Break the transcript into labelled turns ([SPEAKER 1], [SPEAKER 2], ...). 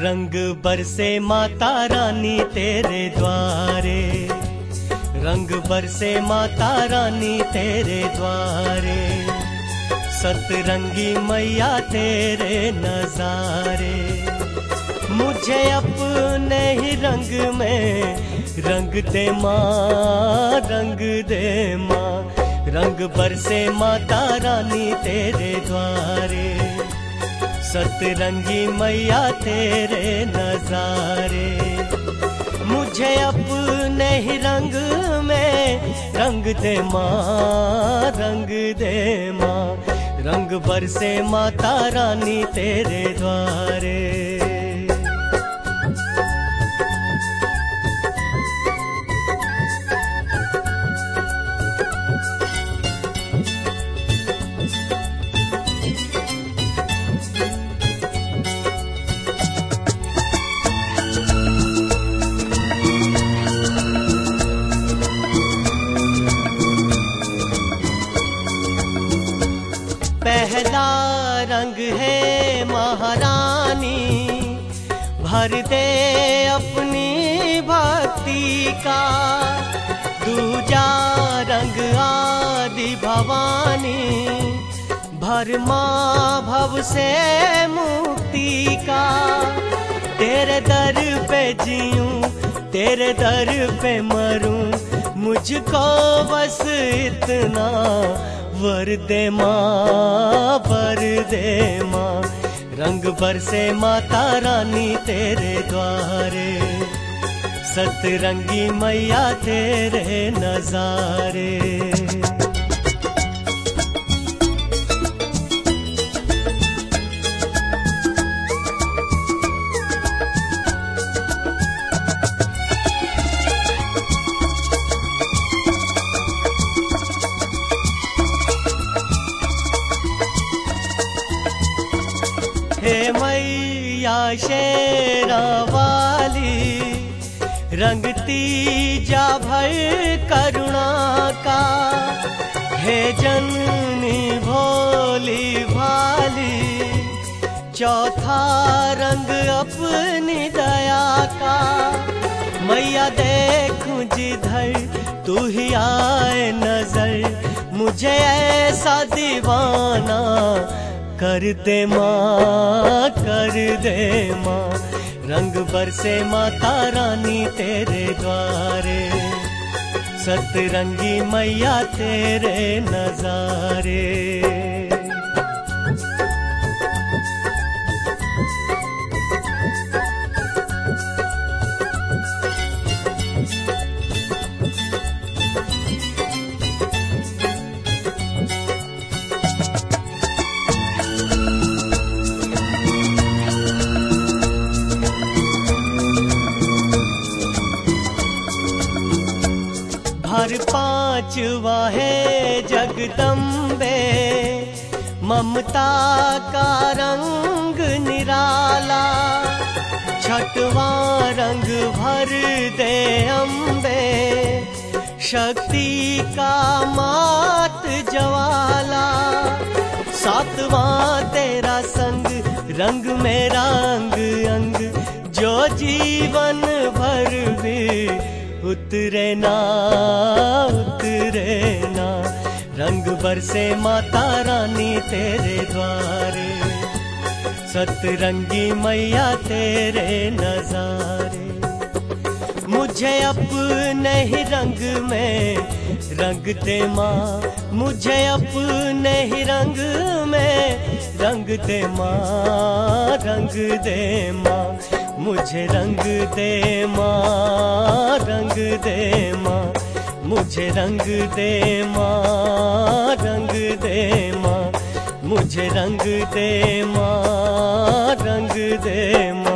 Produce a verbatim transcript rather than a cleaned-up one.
[SPEAKER 1] रंग बरसे माता रानी तेरे द्वारे, रंग बरसे माता रानी तेरे द्वारे, सतरंगी मैया तेरे नजारे। मुझे अपने ही रंग में रंग दे माँ, रंग दे माँ, रंग बरसे माता रानी तेरे द्वारे, सतरंगी मैया तेरे नजारे। मुझे अपने ही रंग में रंग दे माँ, रंग दे माँ, रंग बरसे माता रानी तेरे द्वारे। पहला रंग है महारानी, भर दे अपनी भक्ति का। दूजा रंग आदि भवानी, भर माँ भव से मुक्ति का। तेरे दर पे जीऊं, तेरे दर पे मरूं, मुझको बस इतना वर दे माँ, वर दे माँ, रंग बरसे माता रानी तेरे द्वारे, सतरंगी मैया तेरे नजारे। हे मैया शेरा वाली, रंगती जा भर करुणा का। हे जननी भोली भाली, चौथा रंग अपनी दया का। मैया देखूं जिधर तू ही आए नजर, मुझे ऐसा दीवाना कर दे माँ, कर दे माँ, रंग बरसे माता रानी तेरे द्वारे, सतरंगी मैया तेरे नजारे। हर पांचवा है जगदम्बे, ममता का रंग निराला। छठवा रंग भर दे अम्बे, शक्ति का मात ज्वाला। सातवां तेरा संग, रंग मेरा अंग अंग, जो जीवन भर भी उतरे ना, उतरे ना, रंग बरसे माता रानी तेरे द्वारे, सतरंगी मैया तेरे नजारे। मुझे अपने ही रंग में रंग दे माँ, मुझे अपने ही रंग में रंग दे माँ, रंग दे माँ, मुझे रंग दे माँ, रंग दे माँ, मुझे रंग दे माँ, रंग दे माँ, मुझे रंग दे माँ, रंग दे माँ।